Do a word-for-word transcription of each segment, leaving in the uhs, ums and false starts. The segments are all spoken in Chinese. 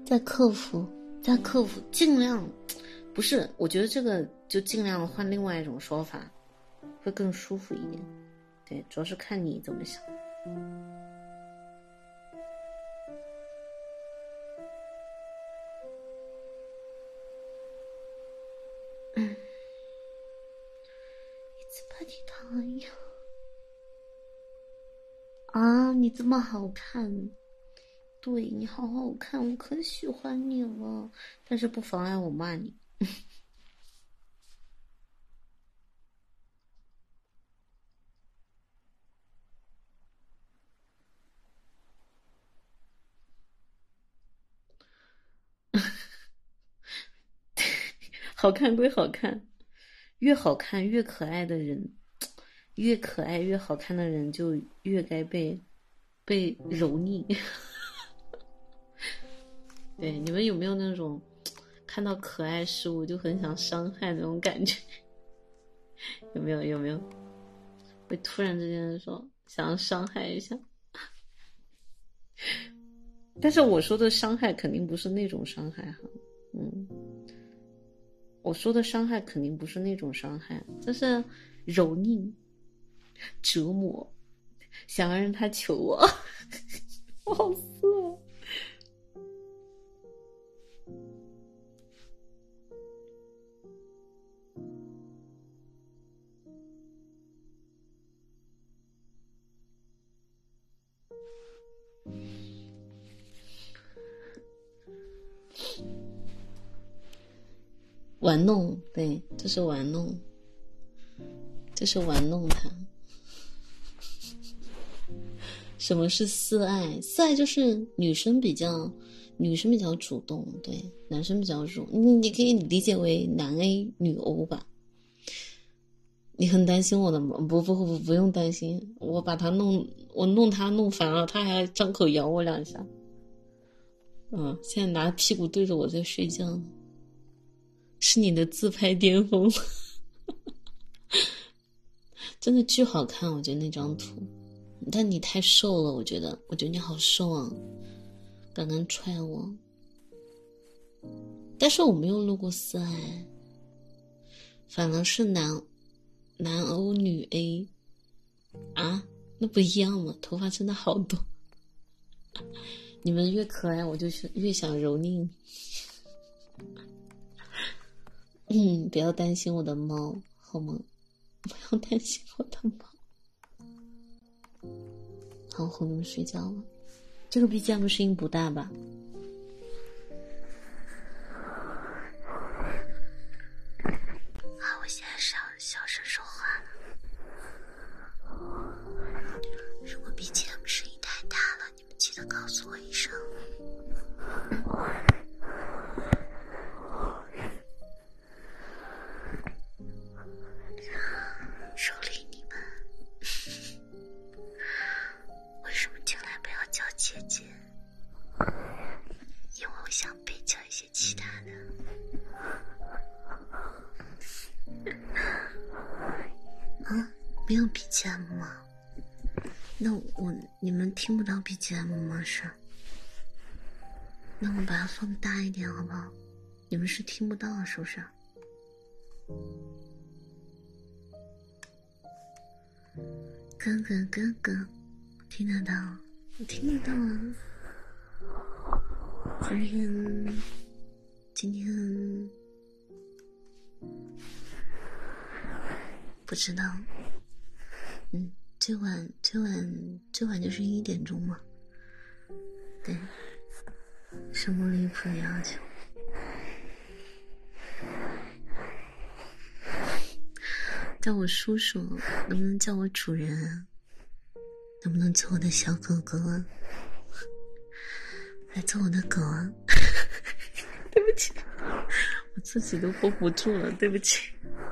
在克服，在克服，尽量不是，我觉得这个就尽量换另外一种说法，会更舒服一点。对，主要是看你怎么想。嗯 ，It's party time 啊！你这么好看。对你好好看，我可喜欢你了，但是不妨碍我骂你。好看归好看，越好看越可爱的人，越可爱越好看的人就越该被被蹂躏。对，你们有没有那种看到可爱事物就很想伤害那种感觉？有没有？有没有？会突然之间说想要伤害一下？但是我说的伤害肯定不是那种伤害哈，嗯，我说的伤害肯定不是那种伤害，这是蹂躏、折磨，想要让他求我，我好色哦。玩弄，对，这是玩弄，这是玩弄他。什么是私爱？私爱就是女生比较，女生比较主动，对，男生比较主，你你可以理解为男 A 女 O 吧。你很担心我的吗？不不不不，不用担心，我把他弄，我弄他弄烦了，他还张口咬我两下。嗯，现在拿屁股对着我在睡觉，是你的自拍巅峰。真的巨好看，我觉得那张图，但你太瘦了，我觉得，我觉得你好瘦啊，刚刚踹我，但是我没有录过私爱，反而是男男欧女 A 啊，那不一样吗？头发真的好多，你们越可爱，我就是越想蹂躏。嗯，不要担心我的猫，好吗？不要担心我的猫。好，哄你们睡觉了。这个 B G M 声音不大吧？好，我现在小小声说话了。如果 B G M 声音太大了，你们记得告诉我一声。手里你们为什么进来不要叫姐姐？因为我想被叫一些其他的。啊，没有 B G M 吗？那我你们听不到 B G M 吗？是？那我把它放大一点好不好？你们是听不到是不是？哥哥哥哥，听得到，我听得到啊。今天，今天不知道。嗯，最晚最晚最晚就是一点钟嘛。对，什么离谱的要求？叫我叔叔，能不能叫我主人啊？能不能做我的小狗狗啊？来做我的狗啊！对不起，我自己都 hold 不住了，对不起。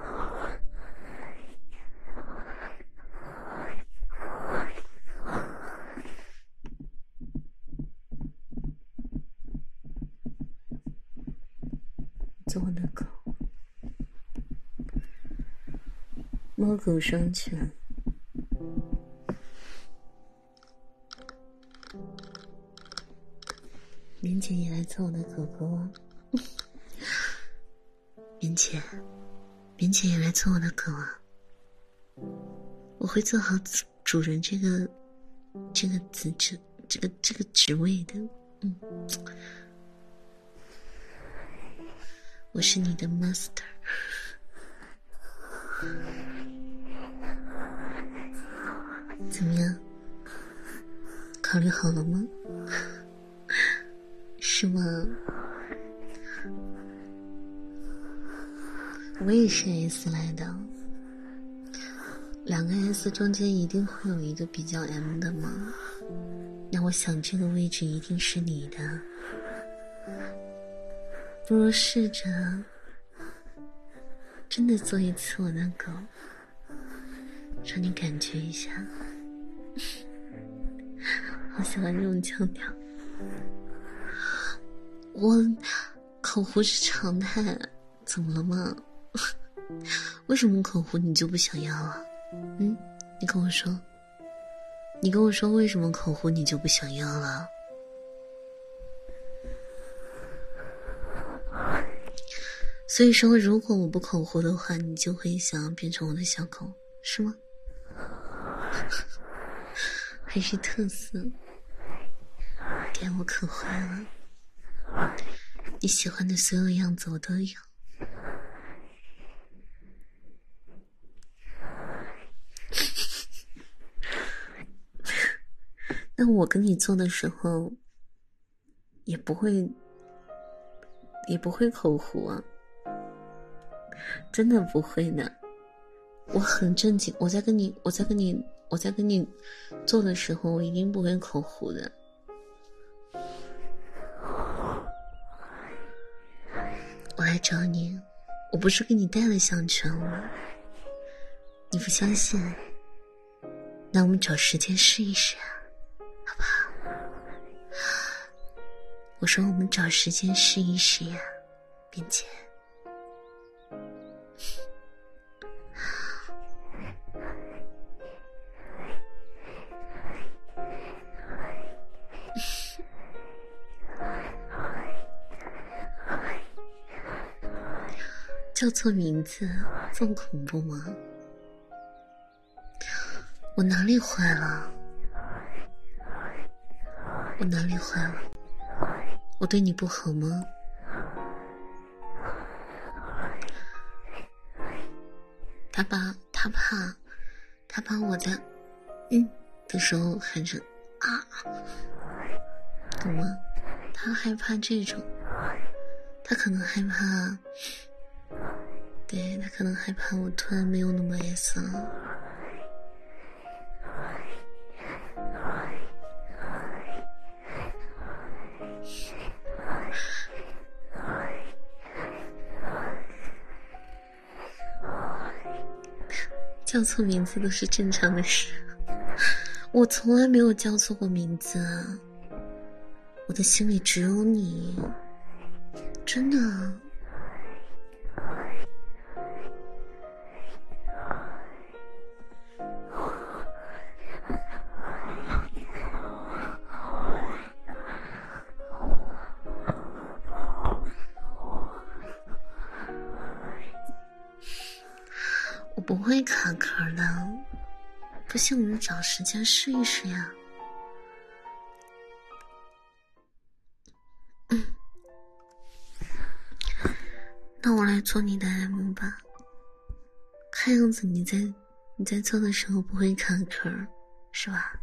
做我的狗，猫狗双全。 棉姐也来做我的狗狗啊！棉姐，棉姐也来做我的狗啊！我会做好主人这个这个职职这个这个职位的，嗯，我是你的 master。怎么样？考虑好了吗？是吗？我也是 S 来的，两个 S 中间一定会有一个比较 M 的吗？那我想这个位置一定是你的，不如试着真的做一次我的狗，让你感觉一下。好喜欢这种腔调。我口胡是常态，怎么了吗？为什么口胡你就不想要啊？嗯，你跟我说，你跟我说为什么口胡你就不想要了？所以说，如果我不口胡的话，你就会想要变成我的小狗，是吗？还是特色？给我可坏了，你喜欢的所有样子我都有。那我跟你做的时候，也不会，也不会口胡啊，真的不会的。我很正经，我在跟你，我在跟你，我在跟你做的时候，我一定不会口胡的。我来找你，我不是给你带了项圈吗？你不相信？那我们找时间试一试啊，好不好？我说我们找时间试一试呀，并且叫错名字这么恐怖吗？我哪里坏了？我哪里坏了？我对你不好吗？他把他怕他怕我在嗯的时候喊着啊，懂吗？他害怕这种，他可能害怕，对，他可能害怕我突然没有那么 S 了。叫错名字都是正常的事，我从来没有叫错过名字啊！我的心里只有你，真的。我不会卡壳的，不信我们找时间试一试呀。嗯，那我来做你的 M 吧。看样子你在你在做的时候不会卡壳，是吧？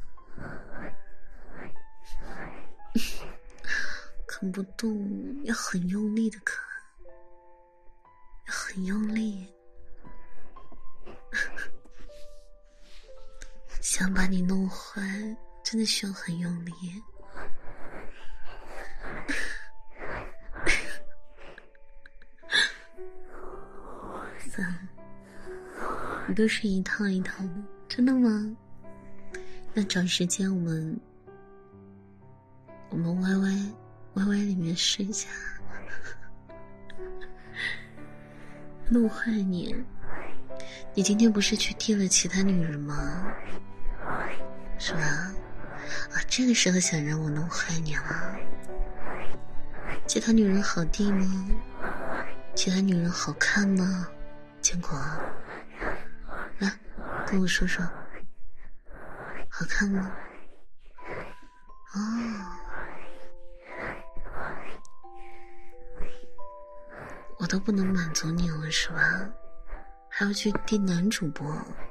啃不动，要很用力的啃，要很用力。想把你弄坏，真的需要很用力。算了，你都是一套一套的，真的吗？那找时间我们我们 Y Y Y Y 里面试一下，弄坏你。你今天不是去踢了其他女人吗？是吧？啊，这个时候想让我弄坏你了？ 其他女人好地吗？其他女人好看吗？坚果，来跟我说说，好看吗？哦，我都不能满足你了是吧？还要去订男主播。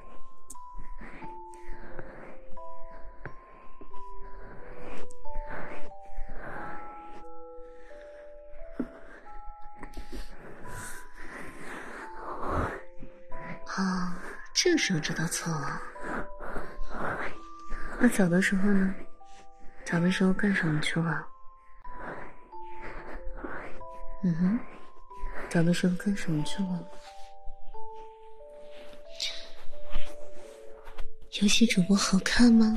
哦，这个时候知道错了。那早的时候呢？早的时候干什么去了？嗯哼，早的时候干什么去了？游戏主播好看吗？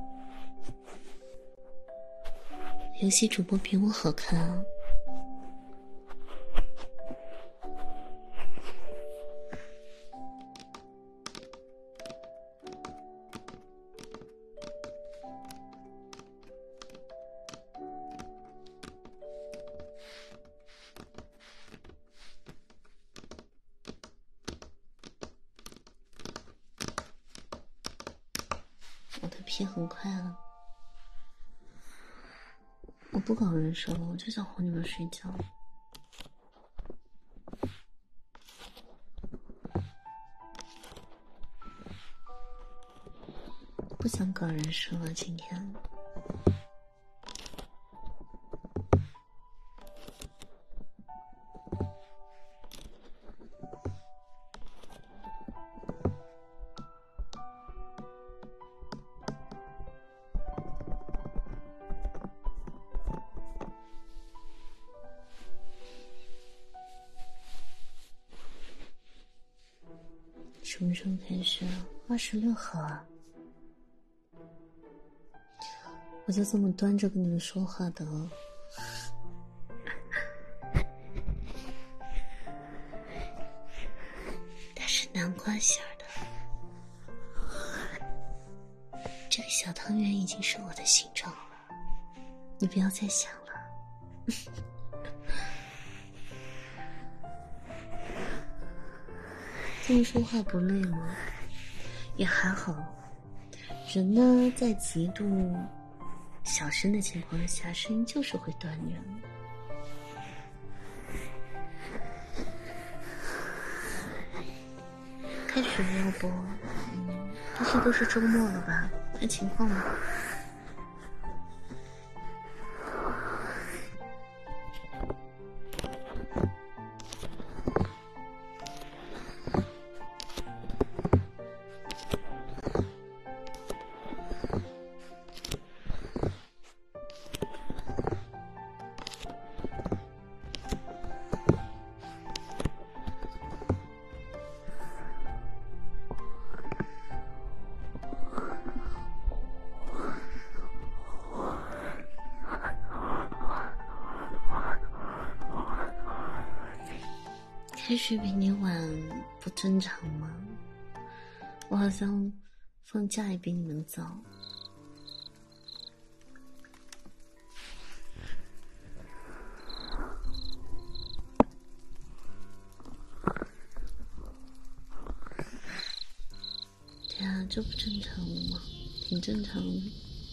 游戏主播比我好看啊。我的皮很快了，我不搞人设了，我就想哄你们睡觉。不想搞人设了，今天。什么时候开始啊？二十六号啊！我就这么端着跟你们说话的。它是南瓜馅儿的，这个小汤圆已经是我的形状了，你不要再想了。这么说话不累吗？也还好。人呢，在极度小声的情况下，声音就是会断人。开直播不？嗯，这些都是周末了吧？看情况吧。开学比你晚不正常吗？我好像放假也比你们早。对啊，这不正常吗？挺正常的。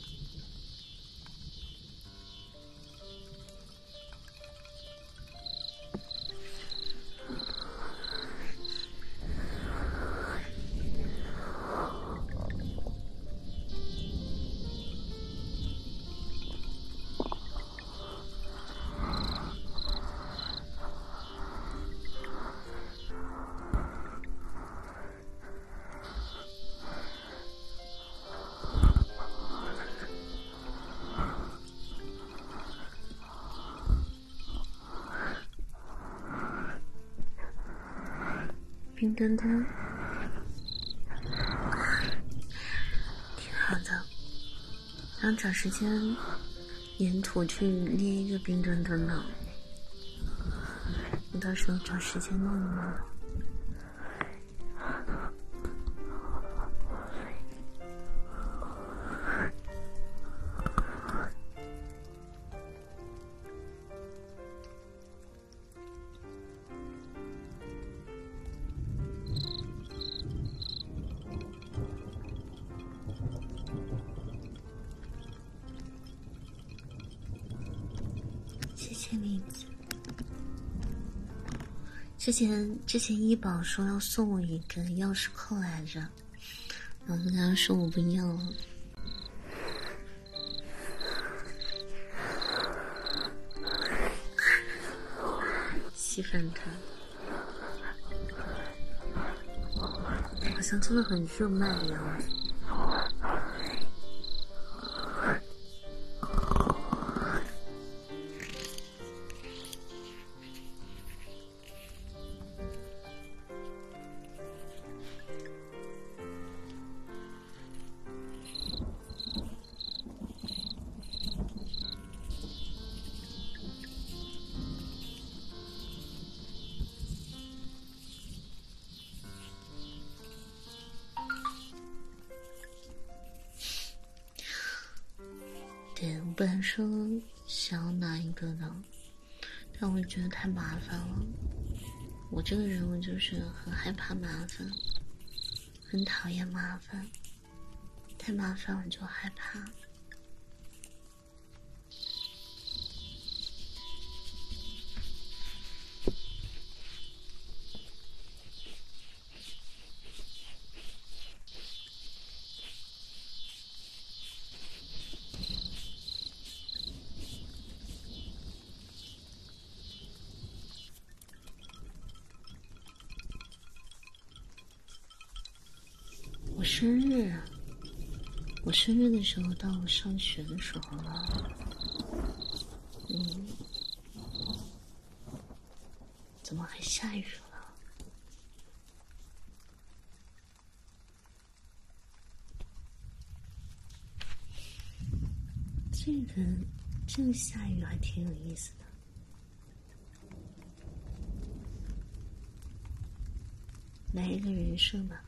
冰墩墩，挺好的。然后找时间沿途去捏一个冰墩墩呢。我到时候找时间弄一弄。 谢你。之前之前医保说要送我一根钥匙扣来着，然后跟他说我不要了。稀饭汤，好像真的很热卖的样子。对，我本来说想要拿一个的，但我觉得太麻烦了。我这个人我就是很害怕麻烦，很讨厌麻烦，太麻烦我就害怕。我生日，我生日的时候到我上学的时候了。嗯，怎么还下雨了？这个这个下雨还挺有意思的。来一个人设吧。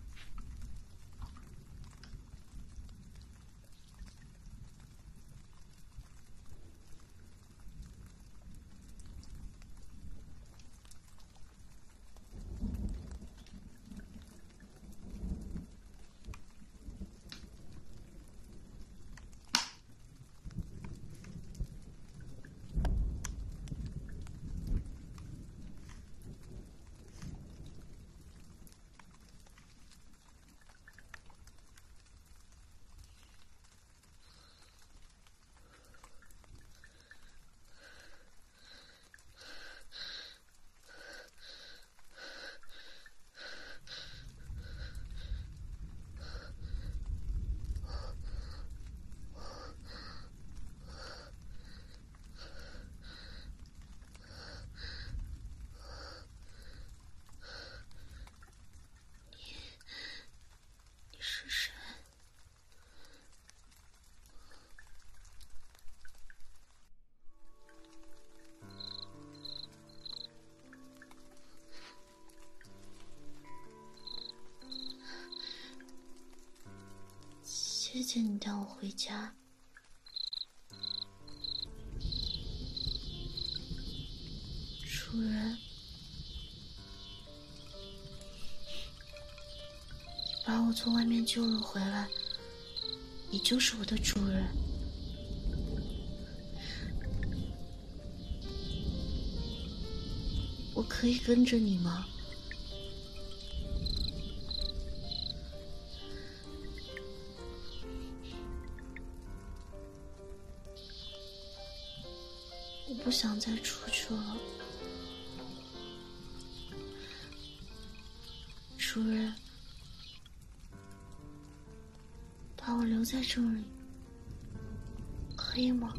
谢谢你带我回家。主人，你把我从外面救了回来，你就是我的主人。我可以跟着你吗？我不想再出去了，主人，把我留在这里，可以吗？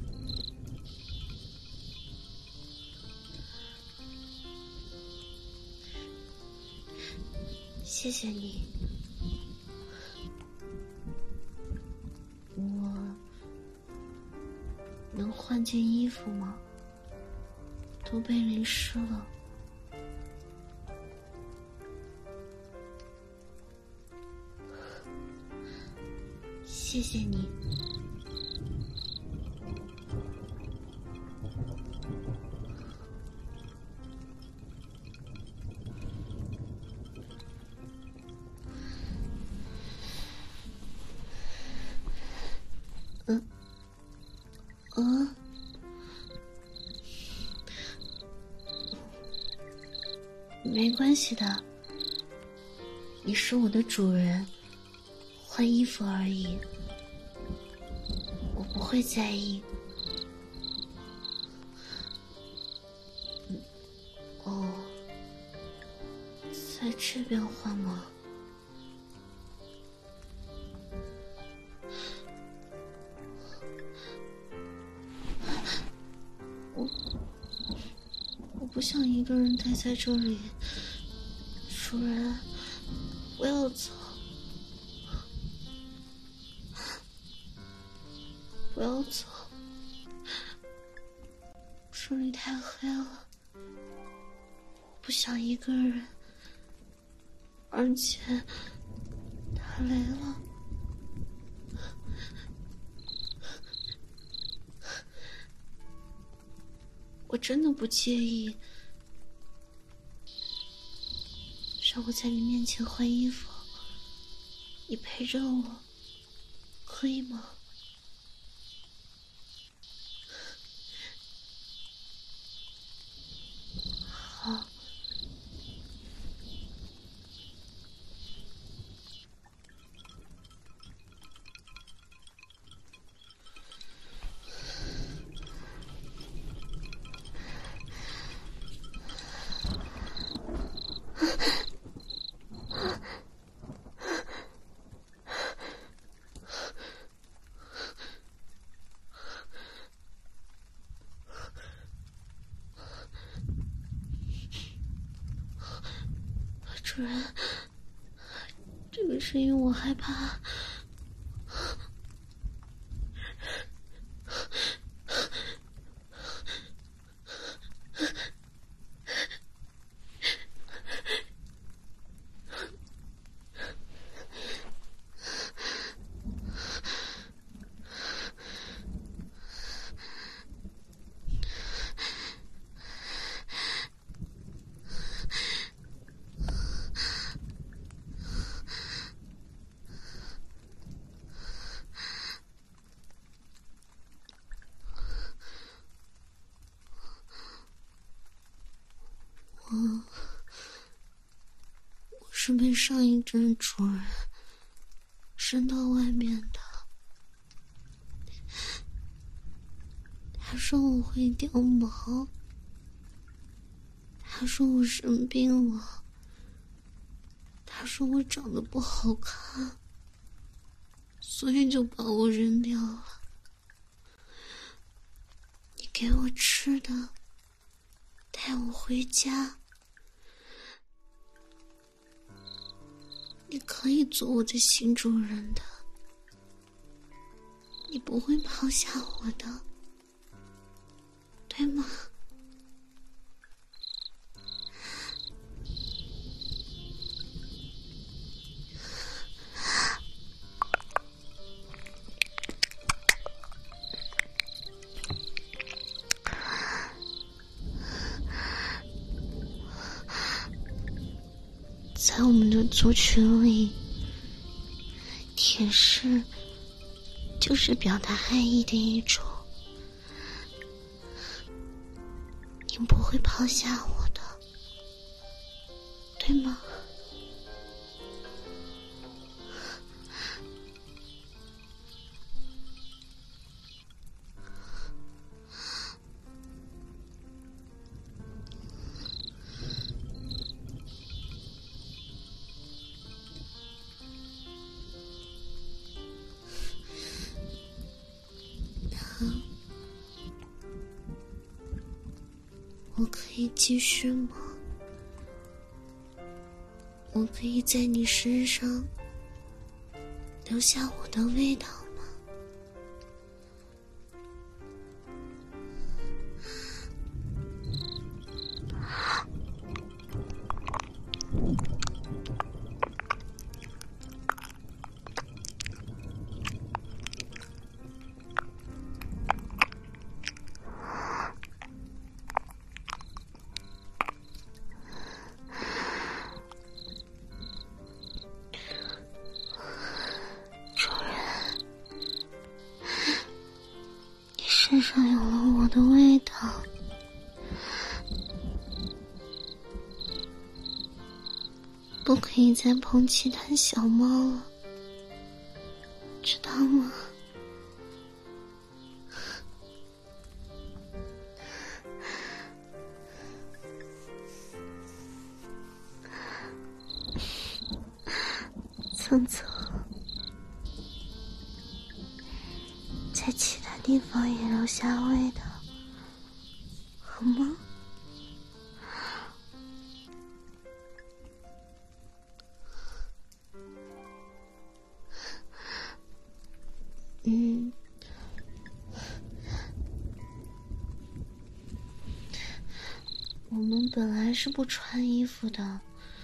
谢谢你。我能换件衣服吗？都被淋湿了。谢谢你。嗯，嗯， 没关系的，你是我的主人，换衣服而已，我不会在意。嗯，哦，在这边换吗？我我不想一个人待在这里，主人，不要走，不要走，这里太黑了，我不想一个人，而且打雷了。我真的不介意，让我在你面前换衣服，你陪着我，可以吗？好。主人，这个声音我害怕。我我是被上一阵主人扔到外面的，他说我会掉毛，他说我生病了，他说我长得不好看，所以就把我扔掉了。你给我吃的，带我回家，你可以做我的新主人的，你不会抛下我的，对吗？在我们的族群里，舔舐就是表达爱意的一种，你不会抛下我的，对吗？我可以继续吗？我可以在你身上留下我的味道吗？身上有了我的味道， 不可以再碰其他小猫了，知道吗？蹭蹭，在其他地方也留下味道，好吗？嗯，我们本来是不穿衣服的，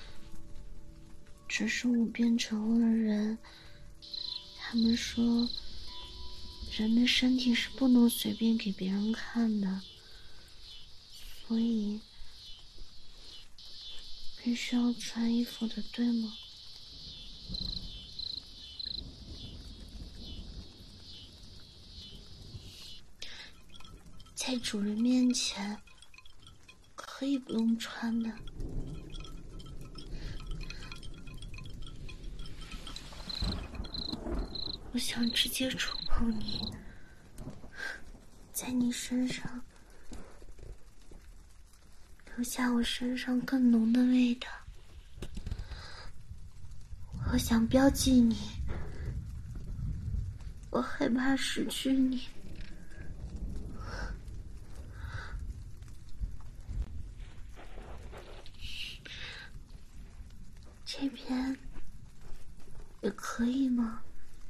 只是我变成了人。他们说，人的身体是不能随便给别人看的，所以必须要穿衣服的，对吗？在主人面前可以不用穿的。我想直接触碰你，在你身上留下我身上更浓的味道。我想标记你，我害怕失去你。这边也可以吗？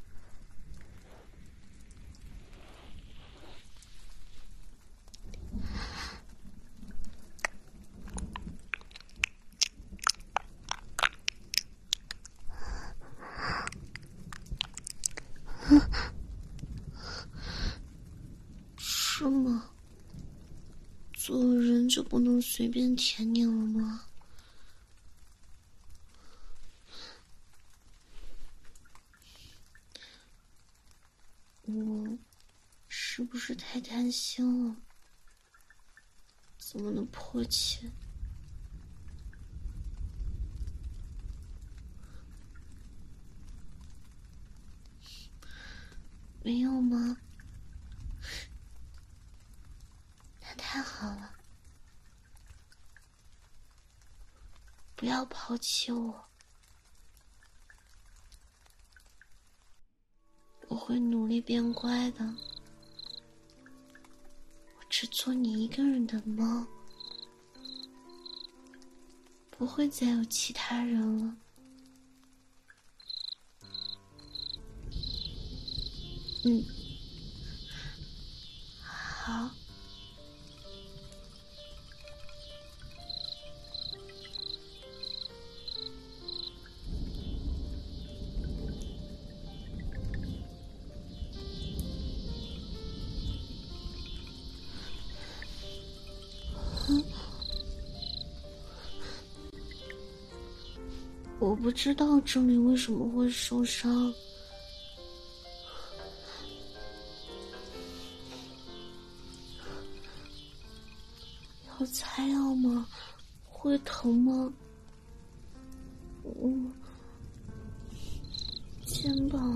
是吗？做人就不能随便舔你了吗？我是不是太贪心了？这么的迫切？没有吗？那太好了，不要抛弃我，我会努力变乖的。我只做你一个人的猫，不会再有其他人了。嗯，好。我不知道这里为什么会受伤。要擦药吗？会疼吗？嗯，肩膀。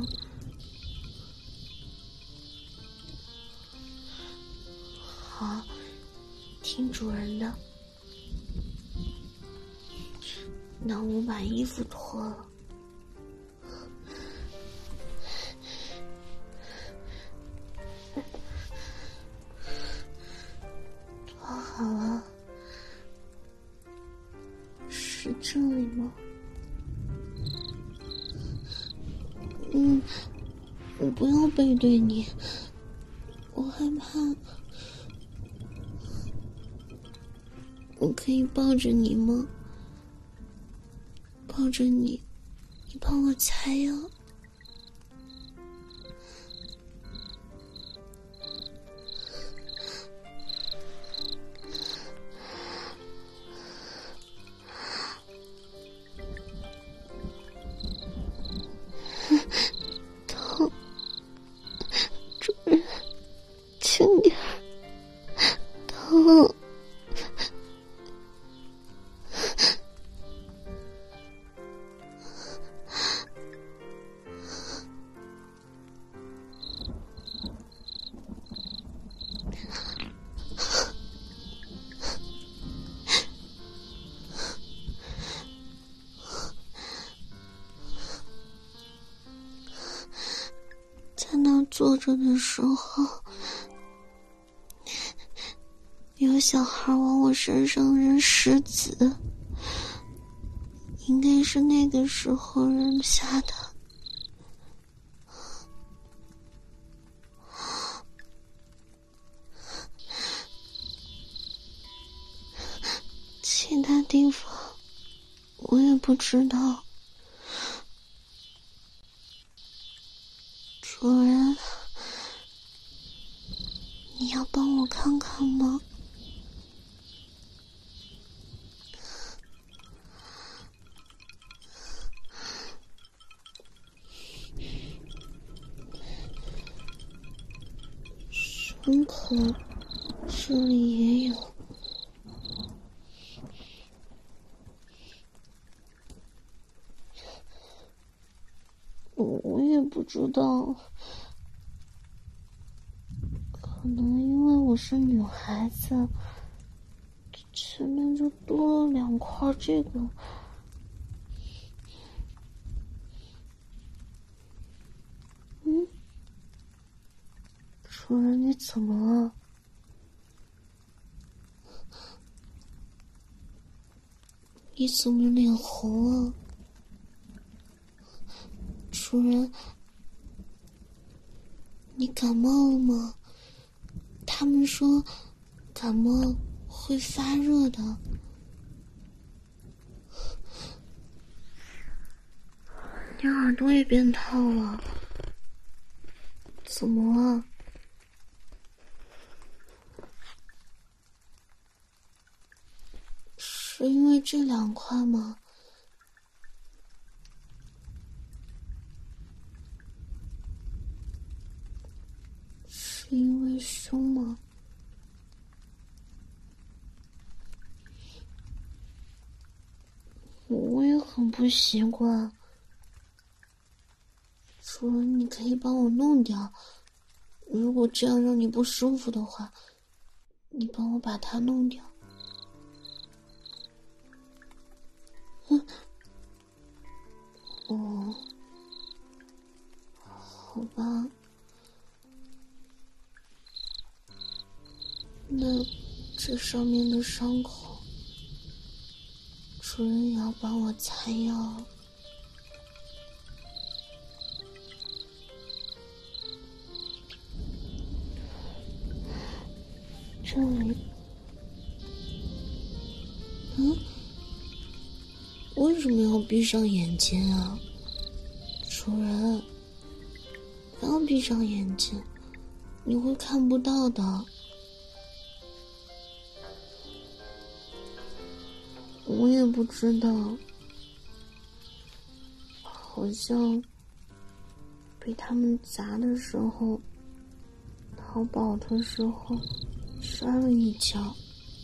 好，听主人的。那我把衣服脱了。脱好了。是这里吗？嗯，我不要背对你，我害怕。我可以抱着你吗？抱着你，你帮我擦药。痛，主人，轻点儿，痛。 着的时候，有小孩往我身上扔石子，应该是那个时候扔下的。其他地方我也不知道。主人，你要帮我看看吗？胸口这里也有。我也不知道，可能因为我是女孩子，前面就多了两块这个。嗯，主人，你怎么了？你怎么脸红了？主人，你感冒了吗？他们说感冒会发热的。你耳朵也变套了，怎么了？是因为这两块吗？是因为胸吗？我也很不习惯。主人，你可以帮我弄掉。如果这样让你不舒服的话，你帮我把它弄掉。嗯，哦，好吧。那这上面的伤口，主人也要帮我擦药。这里，嗯，为什么要闭上眼睛啊？主人，不要闭上眼睛，你会看不到的。我也不知道，好像被他们砸的时候，逃跑的时候摔了一跤。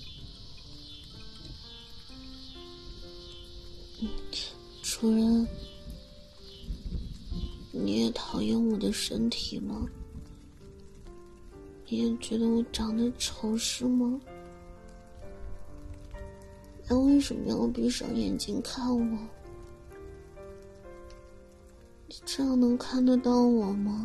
主人，你也讨厌我的身体吗？你也觉得我长得丑是吗？那为什么要闭上眼睛看我？你这样能看得到我吗？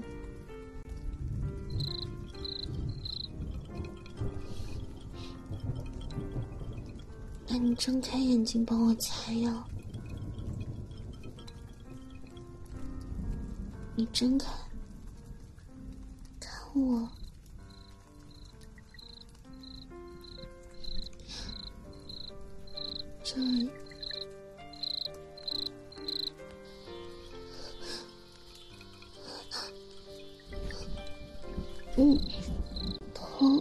那你睁开眼睛帮我擦药。你睁开，看我。这里，嗯，疼。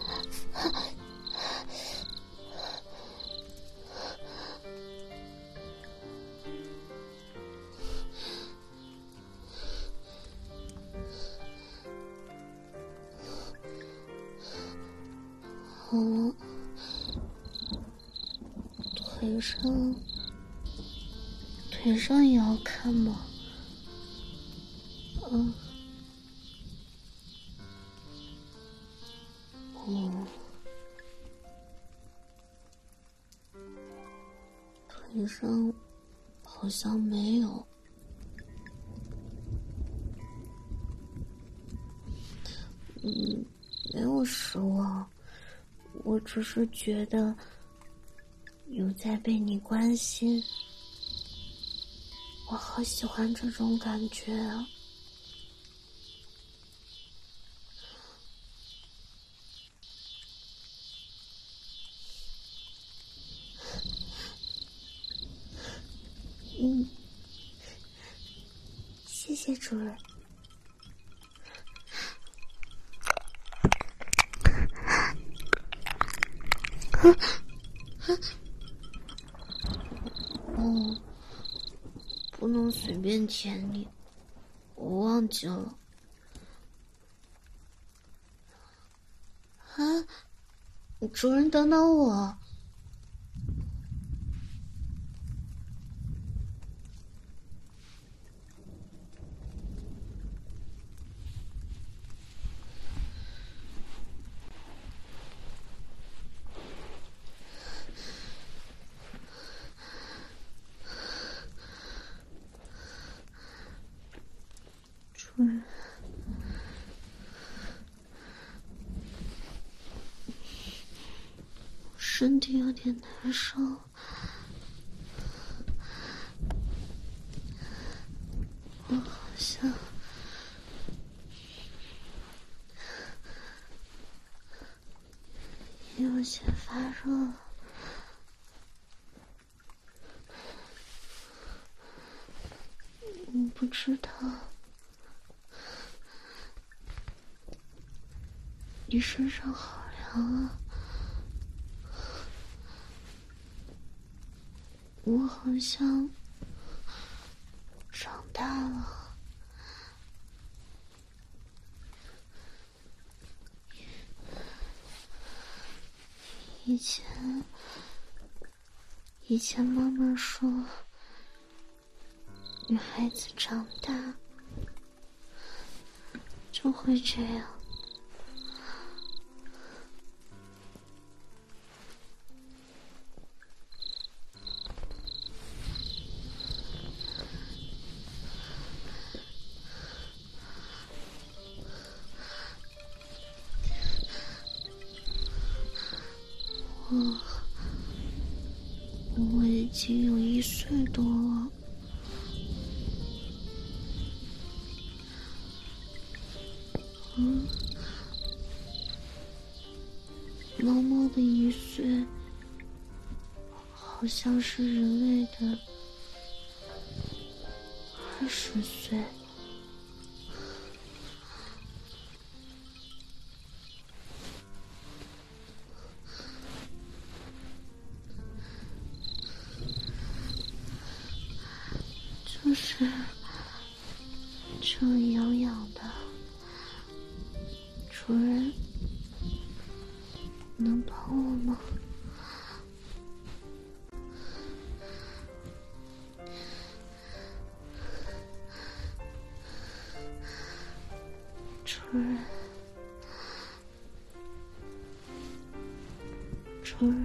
好了，腿上，腿上也要看吗？嗯。哦。腿上好像没有。 我只是觉得有在被你关心，我好喜欢这种感觉啊。嗯，谢谢主人。哦，不能随便舔你，我忘记了。啊，主人等等我。主人，身体有点难受，我好像有些发热。我不知道你身上好凉啊，我好像长大了。以前，以前妈妈说，女孩子长大就会这样。我，我已经有一岁多了。嗯，猫猫的一岁，好像是人类的二十岁。就是这痒痒的，主人，能帮我吗？主人，主人，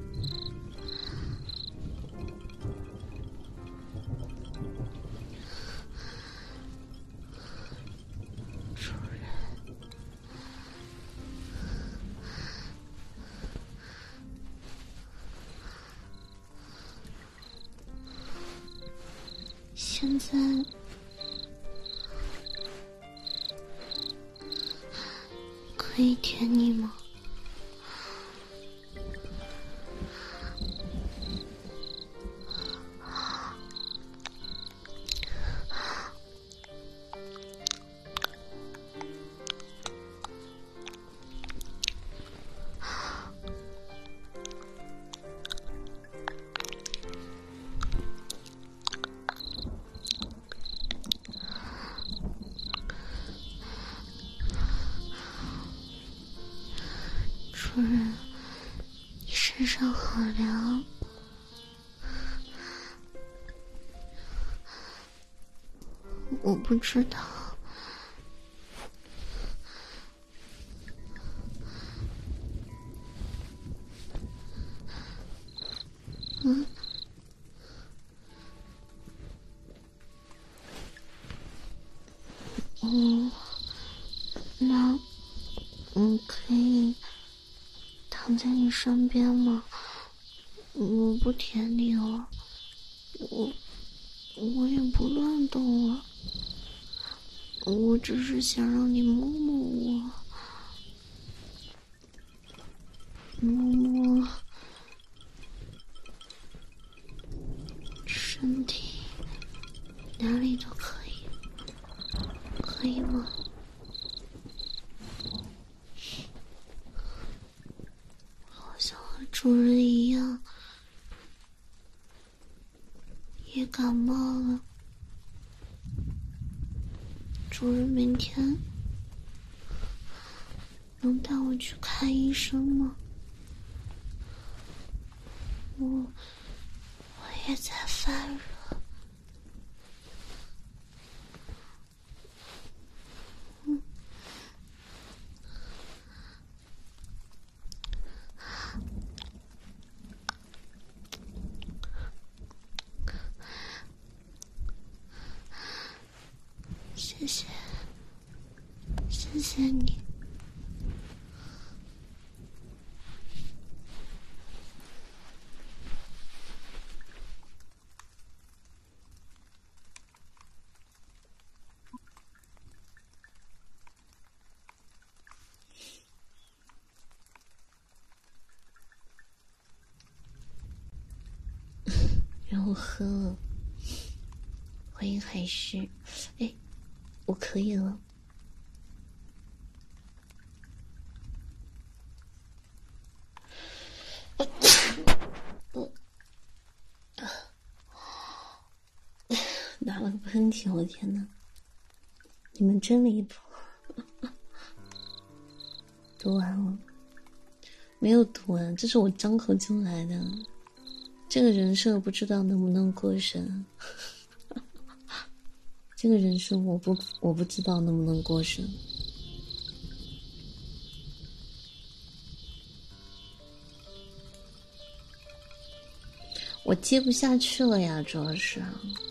主人，现在可以舔你吗？主人，你身上好凉。我不知道。嗯。哦，那我可以躺躺在你身边吗？我不舔你了，我我也不乱动了，我只是想让你摸摸我，摸摸身体，哪里都可以，可以吗？好像和主人一样，也感冒了。主人明天能带我去看医生吗？我我也在发热。嗯。谢谢，谢谢你。然后喝了，欢迎海狮。哎，我可以了。打了个喷嚏，我的天哪！你们真离谱！读完了，没有读完，这是我张口就来的。这个人设不知道能不能过审。这个人设我不我不知道能不能过审。我接不下去了呀，主要是。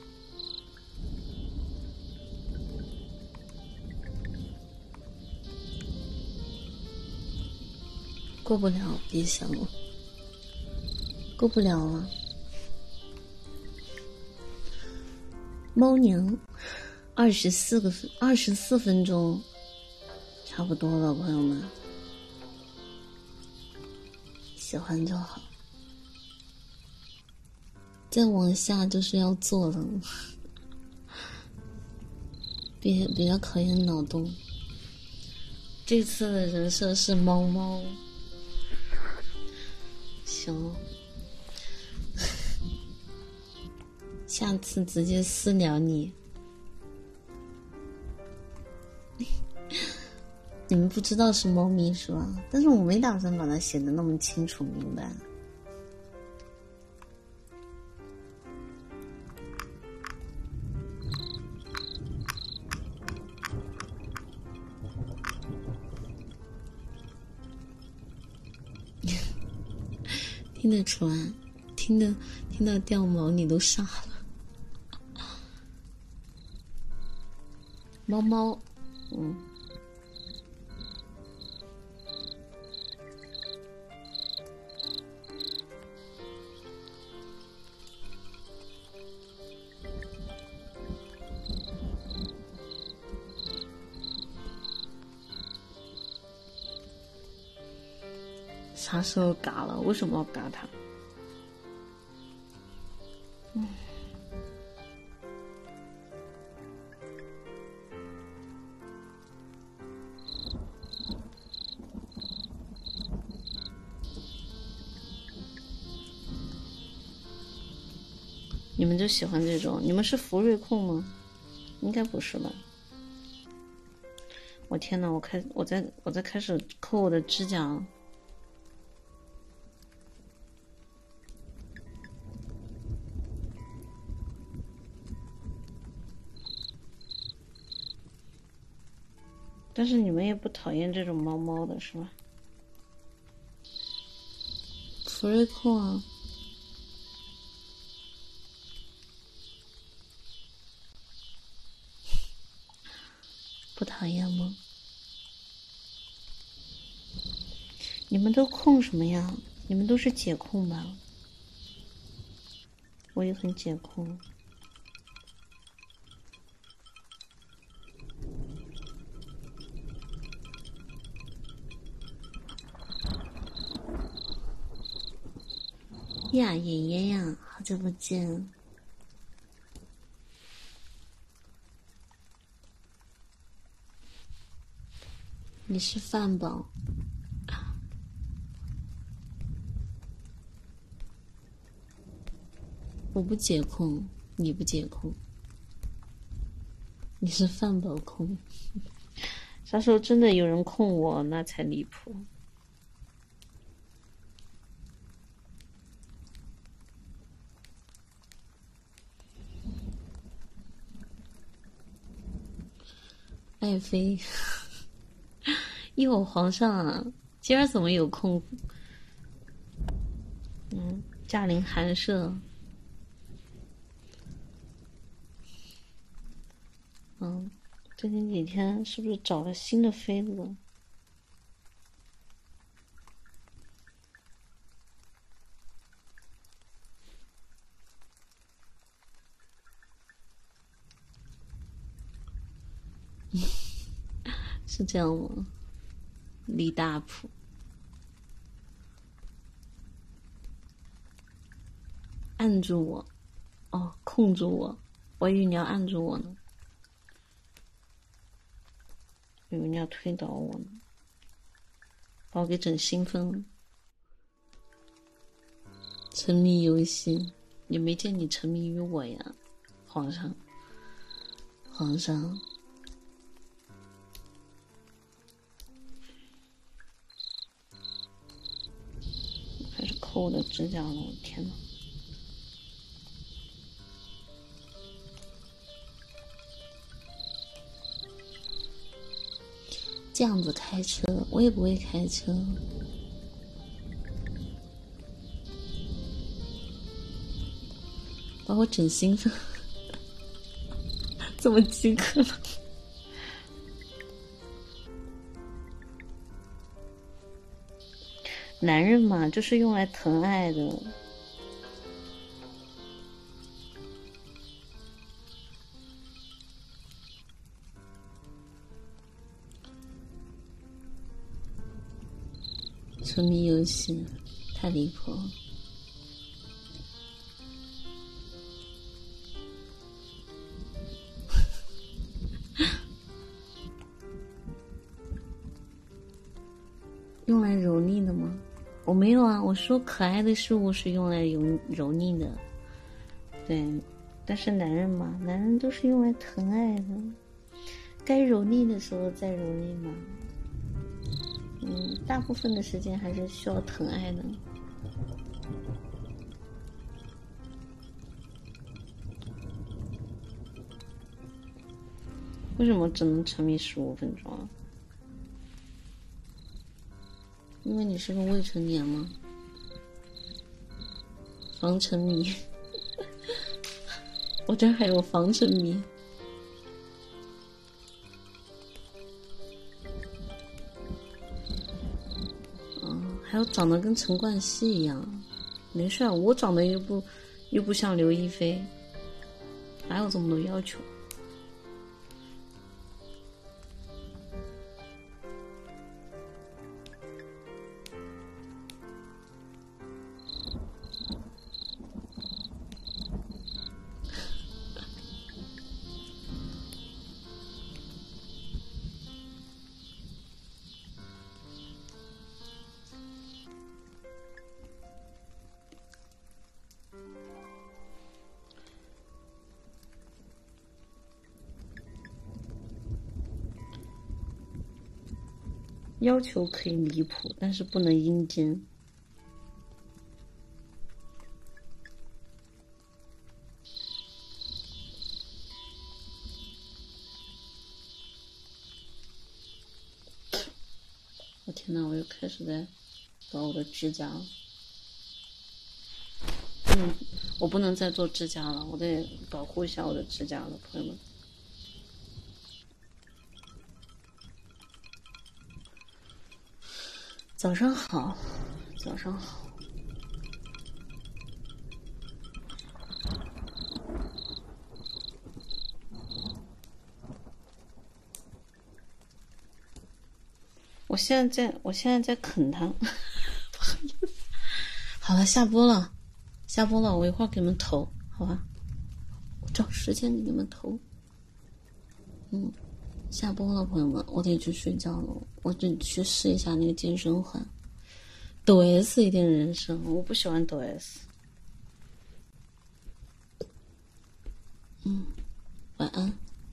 过不了，别想了，过不了了。猫娘，二十四个分，二十四分钟，差不多了，朋友们，喜欢就好。再往下就是要做了，比比较考验脑洞。这次的人设是猫猫。行，下次直接私聊你。你们不知道是猫咪是吧？但是我没打算把它写的那么清楚明白。听得出来，听得听到掉毛你都傻了。猫猫，嗯。啥时候嘎了？为什么要嘎他？嗯。你们就喜欢这种？你们是福瑞控吗？应该不是吧？我天哪！我开我在我在开始抠我的指甲了。但是你们也不讨厌这种猫猫的是吧？福瑞控啊。不讨厌吗？你们们都控什么呀？你们都是解控吧？我也很解控。呀，爷爷呀，好久不见。你是饭宝。我不解控，你不解控，你是饭宝控。啥时候真的有人控我，那才离谱。爱妃，哟，皇上啊，今儿怎么有空？嗯，驾临寒舍。嗯，最近几天是不是找了新的妃子？是这样吗？李大普，按住我，哦，控住我，我以为你要按住我呢，以为你要推倒我呢，把我给整兴奋了。沉迷游戏，也没见你沉迷于我呀，皇上，皇上。开始抠我的指甲了，我的天哪！这样子开车，我也不会开车。把我整兴奋，这么饥渴了。男人嘛，就是用来疼爱的。沉迷游戏，太离谱了。用来揉腻的吗？我没有啊，我说可爱的事物是用来揉揉腻的，对。但是男人嘛，男人都是用来疼爱的，该揉腻的时候再揉腻嘛。嗯，大部分的时间还是需要疼爱的。为什么只能沉迷十五分钟啊？因为你是个未成年吗？防沉迷。我这还有防沉迷。嗯，还有长得跟陈冠希一样。没事，我长得又不又不像刘亦菲，哪有这么多要求？要求可以离谱，但是不能阴间。我天哪！我又开始在搞我的指甲了。嗯，我不能再做指甲了，我得保护一下我的指甲了，朋友们。 早上好，早上好。我现在在，我现在在啃它。不好意思。好了，下播了，下播了，我一会儿给你们投，好吧？我找时间给你们投。嗯，下播了，朋友们，我得去睡觉了，我得去试一下那个健身环。抖 S 一点人生，我不喜欢抖 S。嗯，晚安，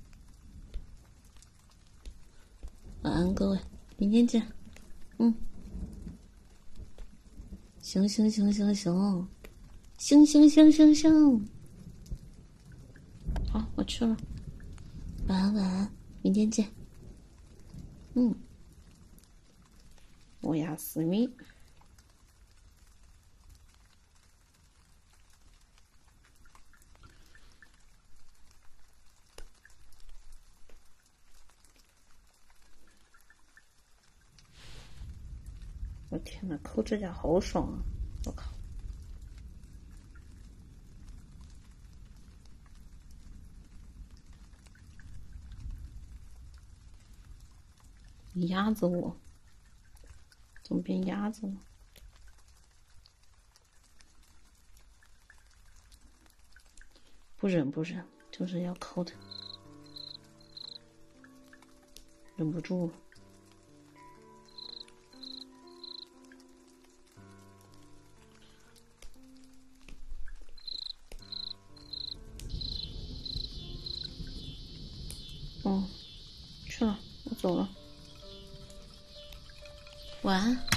晚安，各位，明天见。嗯，行行行行行，行行行行行。好，我去了，晚安晚安，明天见。嗯，我要思密。我天呐，抠指甲好爽啊！我靠，你鸭子我，怎么变鸭子了？不忍不忍，就是要抠它，忍不住了。嗯，去了，我走了，晚安。